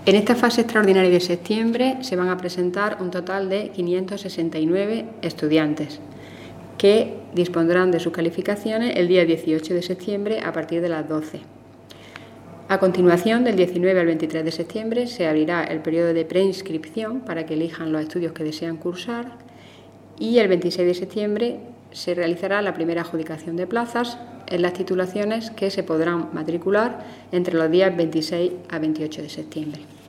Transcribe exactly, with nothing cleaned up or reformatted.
En esta fase extraordinaria de septiembre se van a presentar un total de quinientos sesenta y nueve estudiantes que dispondrán de sus calificaciones el día dieciocho de septiembre a partir de las doce. A continuación, del diecinueve al veintitrés de septiembre, se abrirá el periodo de preinscripción para que elijan los estudios que desean cursar y el veintiséis de septiembre se realizará la primera adjudicación de plazas en las titulaciones que se podrán matricular entre los días veintiséis a veintiocho de septiembre.